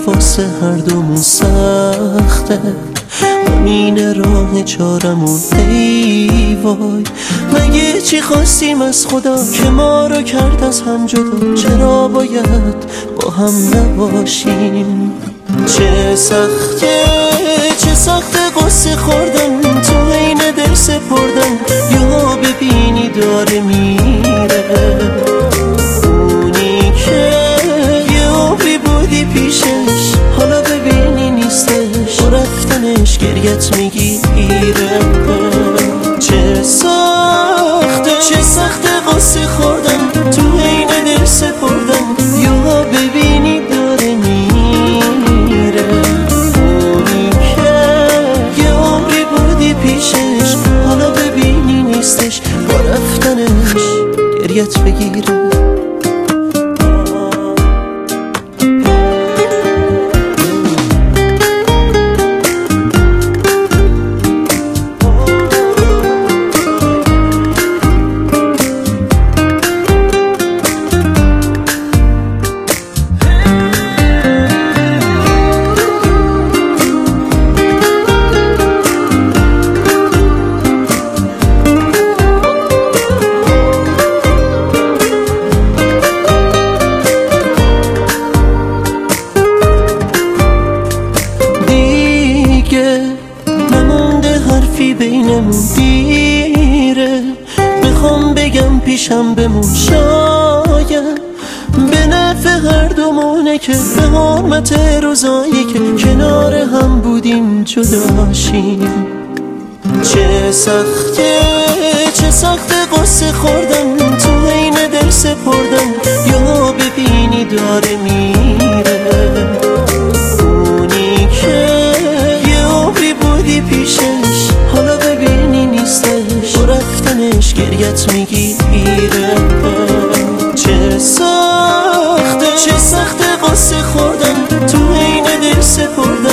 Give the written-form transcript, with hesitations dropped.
واسه هر دومون سخته، همین راه چارمون. ای وای مگه چی خواستیم از خدا که ما رو کرد از هم جدا؟ چرا باید با هم نباشیم؟ چه سخته قصه خوردن تو عین دل سپردن. یا ببینی داره میره اونی که یه عمری بودی پیشش، حالا ببینی نیستش و رفتنش گریت میگیره. چه سخته قصه خوردن تو عین دل سپردن. یا ببینی داره میره اونی که یه عمری بودی پیشش، حالا ببینی نیستش با رفتنش گریت بگیره. نمونده حرفی بینمون دیره، بخوام بگم پیشم بمون. شاید به نفع هر دومونه که به حرمت روزایی که کنار هم بودیم جداشیم. چه سخته قصه خوردن تو عین دل سپردن. یا ببینی داره میره اونی که پیشش، حالا ببینی نیستش و رفتنش گریت میگیره. چه سخته قصه خوردن تو عین دل سپردن.